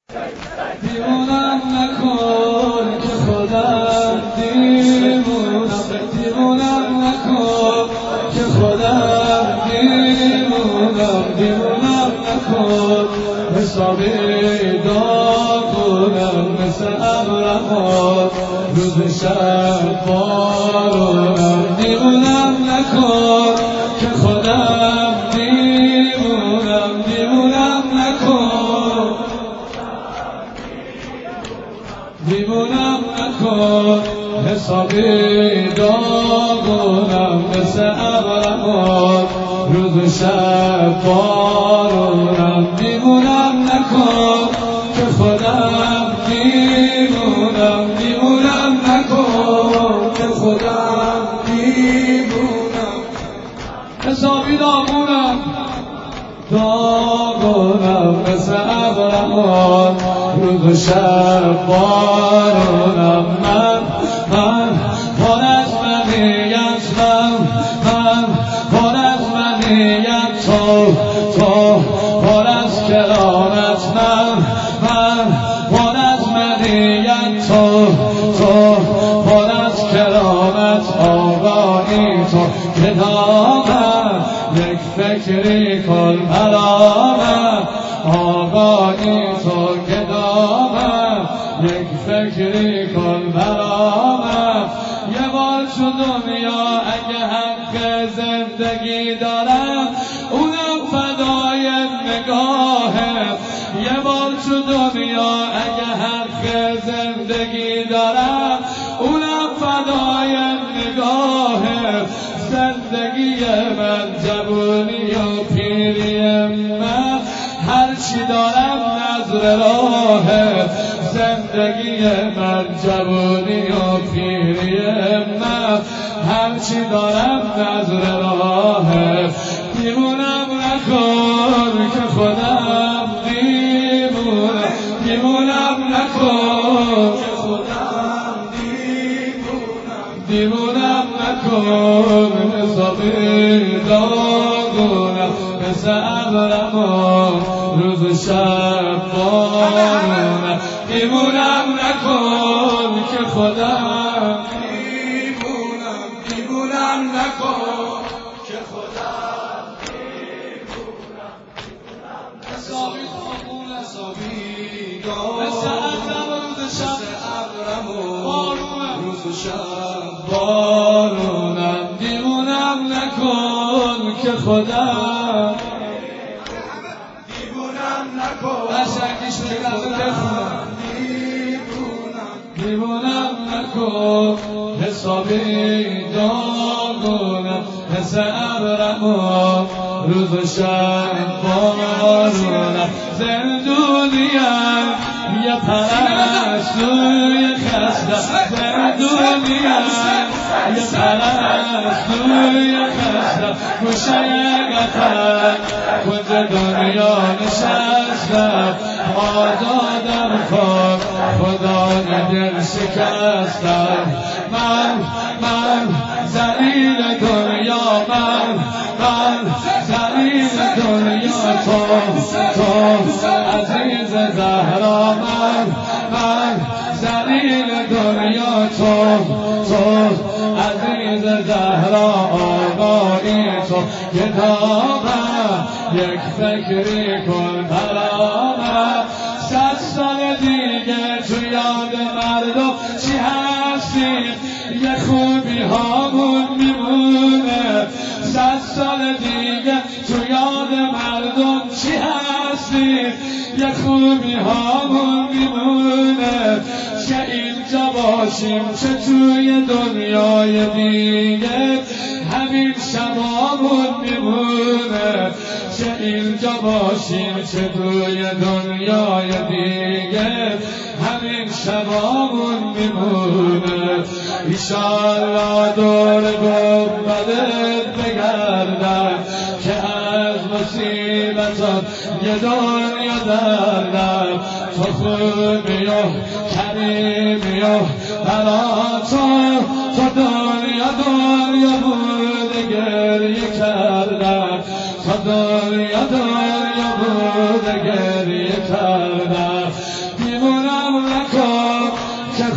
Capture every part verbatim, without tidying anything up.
دیوونم نکن که خودم دیوونم دیوونم نکن که خودم دیوونم دیوونم نکن حسابی داغونم مثل ابرهات روز شب بارونم دیوونم نکن که خودم دیوونم دیوونم نکن دیوونم نکن حسابی داغونم مثل ابرهات روز شب بارونم دیوونم نکن که خودم دیوونم دیوونم نکن که خودم دیوونم حسابی داغونم داغونم مثل ابرهات روز شب بارونم من من پر از منیت من من پر از منیت تو تو پر از کرامت من من پر از منیت تو تو پر از کرامت آقایی تو کدامت یک فکری کن برامت آقایی تو کدامت یک فکری کن برامت یه بار تو دنیا اگه حق زندگی دارم اونم فدای نگاهت یه بار تو دنیا اگه حق زندگی دارم اونم فدای نگاهت زندگی من جوونی و پیری من هرچی دارم نظر راهت زندگی من جوونی و پیری من هرچی دارم نظر راهت دیوونم نکن که خودم دیوونم دیوونم نکن که خودم دیوونم دیوونم نکن حسابی داغونم مثل ابرهات روز شب بارونم دیوونم نکن که خودم دیوونم دیوونم نکن که خودم دیوونم حسابی داغون حسابی داغون مثل ابرهات روز شب بارونم روز شب بارونم دیوونم نکن که خودم دیوونم نکن قشنگیش بگرد بخونم دیوونم دیوونم نکن حسابی داغونم مثل ابرهات روز شب بارونم زندونیم یه پرستوی خسته زندونیم یه پرستوی خسته گوشه قطر کنج دنیا نشستم آزادم خود خدای دل شکستم من من ذلیل دنیا من من ذلیل دنیا تو تو عزیز زهرا من من ذلیل دنیا تو تو عزیز زهرا آقایی تو کدامت یک فکری کن برامت صد سال دیگه تو یاد مردم چی هستی یه خوبی هامون میمونه صد سال دیگه تو یاد مردم چی هستی یه خوبی هامون میمونه چه اینجا باشیم چه توی دنیای دیگه همین شبامون میمونه چه اینجا باشیم چه توی دنیای دیگه همین شبامون میمونه ایشالله دور گنبدت بگردم که از مصیبتات یه دنیا دردم تو خوبی و کریمی و برا تو تو دنیا دنیا بوده گریه کردم تا دنیا دنیا بوده گریه کردم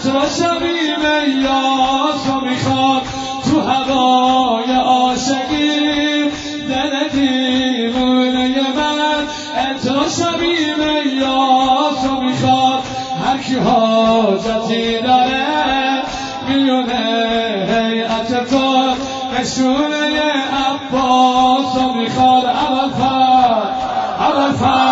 عطر شبیم یاسو میخواد تو هوای عاشقی دل دیوونه من عطر شبیم یاسو میخواد هر کی حاجتی داره میونه هیئت تو نشونه عباسو میخواد اول فر اول فر